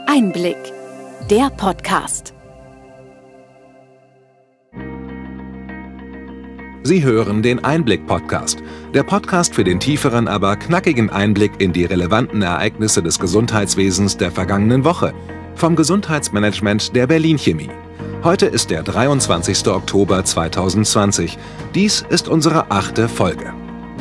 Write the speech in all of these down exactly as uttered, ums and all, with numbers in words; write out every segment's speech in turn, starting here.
Einblick, der Podcast. Sie hören den Einblick-Podcast, der Podcast für den tieferen, aber knackigen Einblick in die relevanten Ereignisse des Gesundheitswesens der vergangenen Woche vom Gesundheitsmanagement der Berlin Chemie. Heute ist der dreiundzwanzigster Oktober zweitausendzwanzig. Dies ist unsere achte Folge.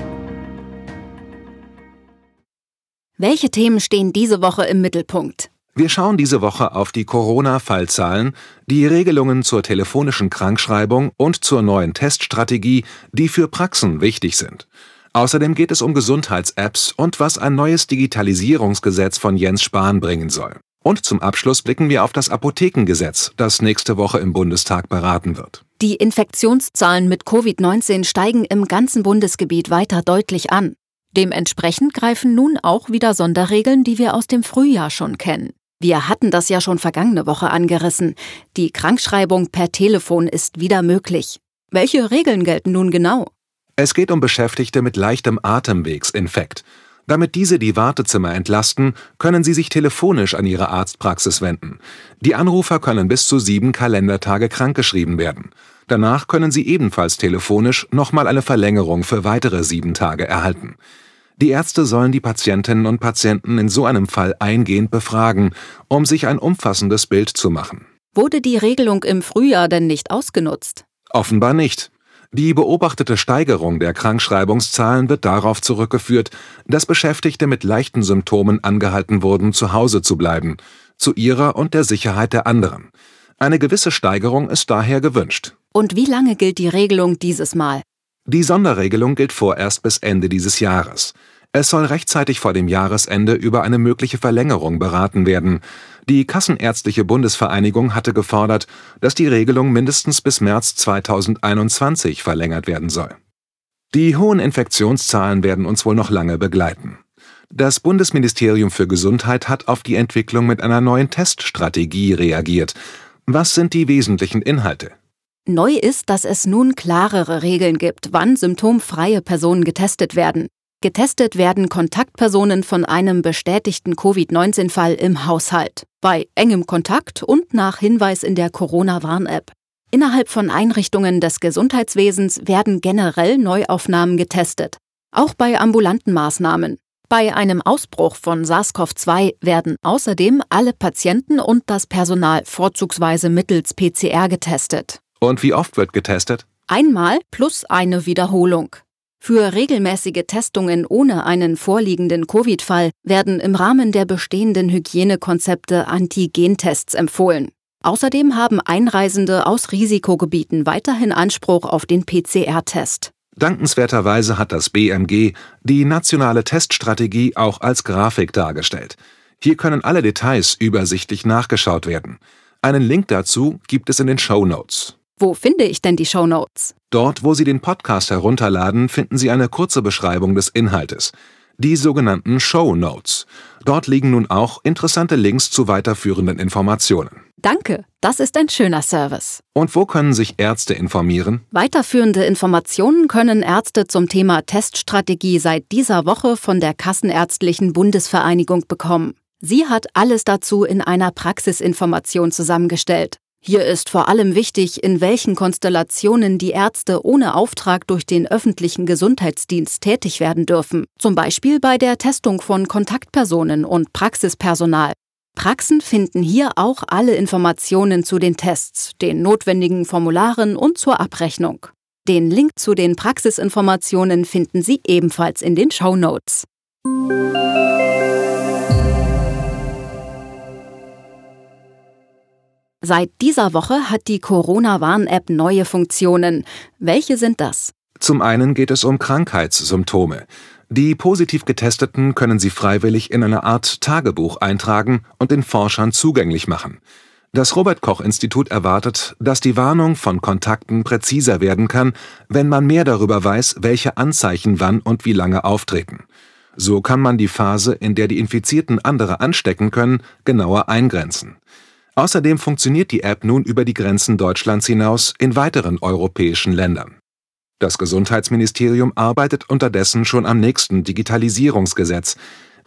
Welche Themen stehen diese Woche im Mittelpunkt? Wir schauen diese Woche auf die Corona-Fallzahlen, die Regelungen zur telefonischen Krankschreibung und zur neuen Teststrategie, die für Praxen wichtig sind. Außerdem geht es um Gesundheits-Apps und was ein neues Digitalisierungsgesetz von Jens Spahn bringen soll. Und zum Abschluss blicken wir auf das Apothekengesetz, das nächste Woche im Bundestag beraten wird. Die Infektionszahlen mit Covid neunzehn steigen im ganzen Bundesgebiet weiter deutlich an. Dementsprechend greifen nun auch wieder Sonderregeln, die wir aus dem Frühjahr schon kennen. Wir hatten das ja schon vergangene Woche angerissen. Die Krankschreibung per Telefon ist wieder möglich. Welche Regeln gelten nun genau? Es geht um Beschäftigte mit leichtem Atemwegsinfekt. Damit diese die Wartezimmer entlasten, können sie sich telefonisch an ihre Arztpraxis wenden. Die Anrufer können bis zu sieben Kalendertage krankgeschrieben werden. Danach können sie ebenfalls telefonisch nochmal eine Verlängerung für weitere sieben Tage erhalten. Die Ärzte sollen die Patientinnen und Patienten in so einem Fall eingehend befragen, um sich ein umfassendes Bild zu machen. Wurde die Regelung im Frühjahr denn nicht ausgenutzt? Offenbar nicht. Die beobachtete Steigerung der Krankschreibungszahlen wird darauf zurückgeführt, dass Beschäftigte mit leichten Symptomen angehalten wurden, zu Hause zu bleiben, zu ihrer und der Sicherheit der anderen. Eine gewisse Steigerung ist daher gewünscht. Und wie lange gilt die Regelung dieses Mal? Die Sonderregelung gilt vorerst bis Ende dieses Jahres. Es soll rechtzeitig vor dem Jahresende über eine mögliche Verlängerung beraten werden. Die Kassenärztliche Bundesvereinigung hatte gefordert, dass die Regelung mindestens bis März zweitausendeinundzwanzig verlängert werden soll. Die hohen Infektionszahlen werden uns wohl noch lange begleiten. Das Bundesministerium für Gesundheit hat auf die Entwicklung mit einer neuen Teststrategie reagiert. Was sind die wesentlichen Inhalte? Neu ist, dass es nun klarere Regeln gibt, wann symptomfreie Personen getestet werden. Getestet werden Kontaktpersonen von einem bestätigten Covid neunzehn Fall im Haushalt, bei engem Kontakt und nach Hinweis in der Corona-Warn-App. Innerhalb von Einrichtungen des Gesundheitswesens werden generell Neuaufnahmen getestet, auch bei ambulanten Maßnahmen. Bei einem Ausbruch von SARS-C o V zwei werden außerdem alle Patienten und das Personal vorzugsweise mittels P C R getestet. Und wie oft wird getestet? Einmal plus eine Wiederholung. Für regelmäßige Testungen ohne einen vorliegenden Covid-Fall werden im Rahmen der bestehenden Hygienekonzepte Antigentests empfohlen. Außerdem haben Einreisende aus Risikogebieten weiterhin Anspruch auf den P C R-Test. Dankenswerterweise hat das B M G die nationale Teststrategie auch als Grafik dargestellt. Hier können alle Details übersichtlich nachgeschaut werden. Einen Link dazu gibt es in den Shownotes. Wo finde ich denn die Shownotes? Dort, wo Sie den Podcast herunterladen, finden Sie eine kurze Beschreibung des Inhaltes. Die sogenannten Shownotes. Dort liegen nun auch interessante Links zu weiterführenden Informationen. Danke, das ist ein schöner Service. Und wo können sich Ärzte informieren? Weiterführende Informationen können Ärzte zum Thema Teststrategie seit dieser Woche von der Kassenärztlichen Bundesvereinigung bekommen. Sie hat alles dazu in einer Praxisinformation zusammengestellt. Hier ist vor allem wichtig, in welchen Konstellationen die Ärzte ohne Auftrag durch den öffentlichen Gesundheitsdienst tätig werden dürfen, zum Beispiel bei der Testung von Kontaktpersonen und Praxispersonal. Praxen finden hier auch alle Informationen zu den Tests, den notwendigen Formularen und zur Abrechnung. Den Link zu den Praxisinformationen finden Sie ebenfalls in den Shownotes. Seit dieser Woche hat die Corona-Warn-App neue Funktionen. Welche sind das? Zum einen geht es um Krankheitssymptome. Die positiv Getesteten können sie freiwillig in eine Art Tagebuch eintragen und den Forschern zugänglich machen. Das Robert-Koch-Institut erwartet, dass die Warnung von Kontakten präziser werden kann, wenn man mehr darüber weiß, welche Anzeichen wann und wie lange auftreten. So kann man die Phase, in der die Infizierten andere anstecken können, genauer eingrenzen. Außerdem funktioniert die App nun über die Grenzen Deutschlands hinaus in weiteren europäischen Ländern. Das Gesundheitsministerium arbeitet unterdessen schon am nächsten Digitalisierungsgesetz.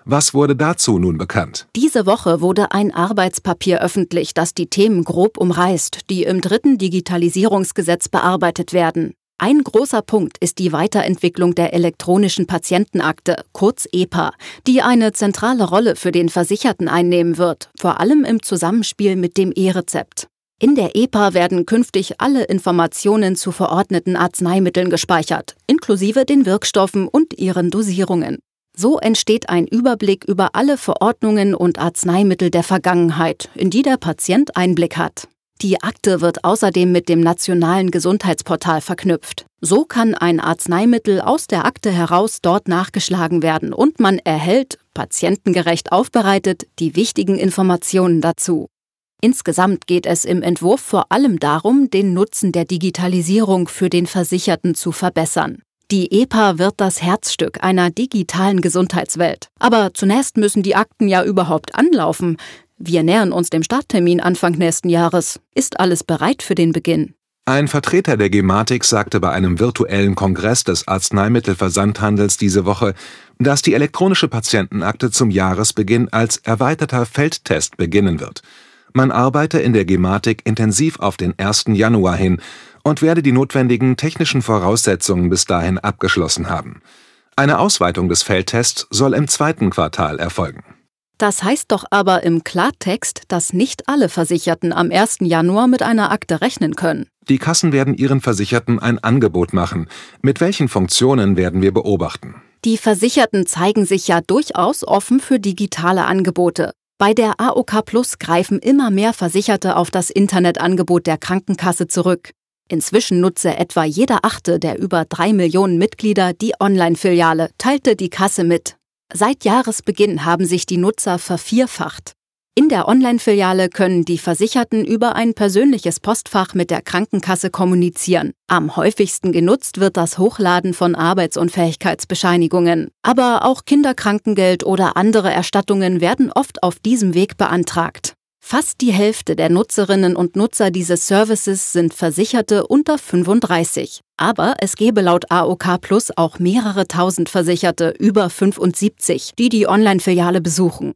Was wurde dazu nun bekannt? Diese Woche wurde ein Arbeitspapier öffentlich, das die Themen grob umreißt, die im dritten Digitalisierungsgesetz bearbeitet werden. Ein großer Punkt ist die Weiterentwicklung der elektronischen Patientenakte, kurz E P A, die eine zentrale Rolle für den Versicherten einnehmen wird, vor allem im Zusammenspiel mit dem E-Rezept. In der E P A werden künftig alle Informationen zu verordneten Arzneimitteln gespeichert, inklusive den Wirkstoffen und ihren Dosierungen. So entsteht ein Überblick über alle Verordnungen und Arzneimittel der Vergangenheit, in die der Patient Einblick hat. Die Akte wird außerdem mit dem nationalen Gesundheitsportal verknüpft. So kann ein Arzneimittel aus der Akte heraus dort nachgeschlagen werden und man erhält, patientengerecht aufbereitet, die wichtigen Informationen dazu. Insgesamt geht es im Entwurf vor allem darum, den Nutzen der Digitalisierung für den Versicherten zu verbessern. Die E P A wird das Herzstück einer digitalen Gesundheitswelt. Aber zunächst müssen die Akten ja überhaupt anlaufen. Wir nähern uns dem Starttermin Anfang nächsten Jahres. Ist alles bereit für den Beginn? Ein Vertreter der Gematik sagte bei einem virtuellen Kongress des Arzneimittelversandhandels diese Woche, dass die elektronische Patientenakte zum Jahresbeginn als erweiterter Feldtest beginnen wird. Man arbeite in der Gematik intensiv auf den ersten Januar hin und werde die notwendigen technischen Voraussetzungen bis dahin abgeschlossen haben. Eine Ausweitung des Feldtests soll im zweiten Quartal erfolgen. Das heißt doch aber im Klartext, dass nicht alle Versicherten am ersten Januar mit einer Akte rechnen können. Die Kassen werden ihren Versicherten ein Angebot machen. Mit welchen Funktionen werden wir beobachten? Die Versicherten zeigen sich ja durchaus offen für digitale Angebote. Bei der A O K Plus greifen immer mehr Versicherte auf das Internetangebot der Krankenkasse zurück. Inzwischen nutze etwa jeder Achte der über drei Millionen Mitglieder die Online-Filiale, teilte die Kasse mit. Seit Jahresbeginn haben sich die Nutzer vervierfacht. In der Online-Filiale können die Versicherten über ein persönliches Postfach mit der Krankenkasse kommunizieren. Am häufigsten genutzt wird das Hochladen von Arbeitsunfähigkeitsbescheinigungen. Aber auch Kinderkrankengeld oder andere Erstattungen werden oft auf diesem Weg beantragt. Fast die Hälfte der Nutzerinnen und Nutzer dieses Services sind Versicherte unter fünfunddreißig. Aber es gäbe laut A O K Plus auch mehrere tausend Versicherte über fünfundsiebzig, die die Online-Filiale besuchen.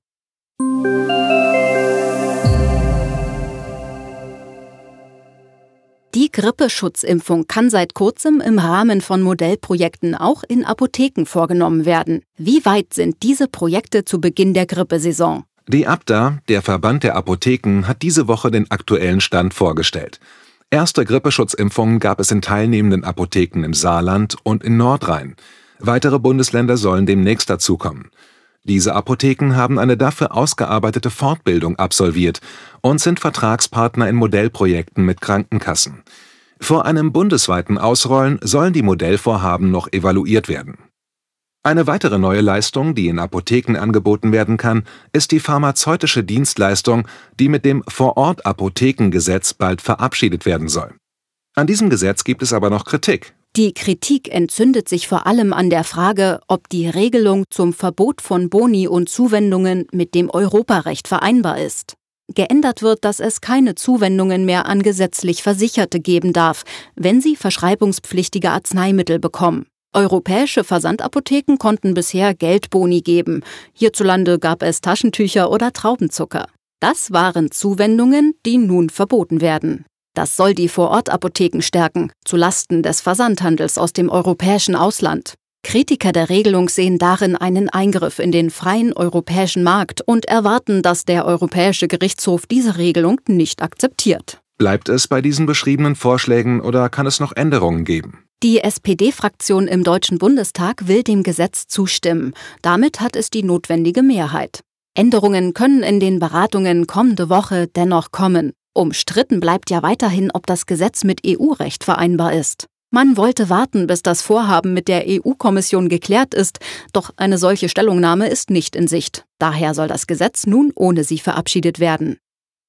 Die Grippeschutzimpfung kann seit kurzem im Rahmen von Modellprojekten auch in Apotheken vorgenommen werden. Wie weit sind diese Projekte zu Beginn der Grippesaison? Die Abda, der Verband der Apotheken, hat diese Woche den aktuellen Stand vorgestellt. Erste Grippeschutzimpfungen gab es in teilnehmenden Apotheken im Saarland und in Nordrhein. Weitere Bundesländer sollen demnächst dazukommen. Diese Apotheken haben eine dafür ausgearbeitete Fortbildung absolviert und sind Vertragspartner in Modellprojekten mit Krankenkassen. Vor einem bundesweiten Ausrollen sollen die Modellvorhaben noch evaluiert werden. Eine weitere neue Leistung, die in Apotheken angeboten werden kann, ist die pharmazeutische Dienstleistung, die mit dem Vorort-Apothekengesetz bald verabschiedet werden soll. An diesem Gesetz gibt es aber noch Kritik. Die Kritik entzündet sich vor allem an der Frage, ob die Regelung zum Verbot von Boni und Zuwendungen mit dem Europarecht vereinbar ist. Geändert wird, dass es keine Zuwendungen mehr an gesetzlich Versicherte geben darf, wenn sie verschreibungspflichtige Arzneimittel bekommen. Europäische Versandapotheken konnten bisher Geldboni geben. Hierzulande gab es Taschentücher oder Traubenzucker. Das waren Zuwendungen, die nun verboten werden. Das soll die Vorortapotheken stärken, zulasten des Versandhandels aus dem europäischen Ausland. Kritiker der Regelung sehen darin einen Eingriff in den freien europäischen Markt und erwarten, dass der Europäische Gerichtshof diese Regelung nicht akzeptiert. Bleibt es bei diesen beschriebenen Vorschlägen oder kann es noch Änderungen geben? Die S P D-Fraktion im Deutschen Bundestag will dem Gesetz zustimmen. Damit hat es die notwendige Mehrheit. Änderungen können in den Beratungen kommende Woche dennoch kommen. Umstritten bleibt ja weiterhin, ob das Gesetz mit E U-Recht vereinbar ist. Man wollte warten, bis das Vorhaben mit der E U-Kommission geklärt ist, doch eine solche Stellungnahme ist nicht in Sicht. Daher soll das Gesetz nun ohne sie verabschiedet werden.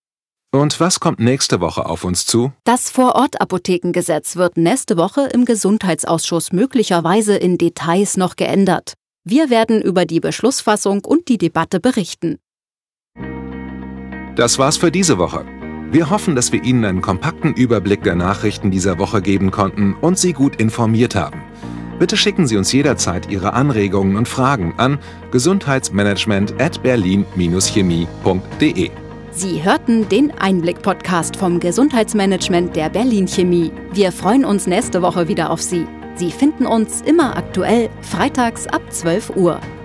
Und was kommt nächste Woche auf uns zu? Das Vorortapothekengesetz wird nächste Woche im Gesundheitsausschuss möglicherweise in Details noch geändert. Wir werden über die Beschlussfassung und die Debatte berichten. Das war's für diese Woche. Wir hoffen, dass wir Ihnen einen kompakten Überblick der Nachrichten dieser Woche geben konnten und Sie gut informiert haben. Bitte schicken Sie uns jederzeit Ihre Anregungen und Fragen an gesundheitsmanagement at berlin chemie punkt de. Sie hörten den Einblick-Podcast vom Gesundheitsmanagement der Berlin Chemie. Wir freuen uns nächste Woche wieder auf Sie. Sie finden uns immer aktuell, freitags ab zwölf Uhr.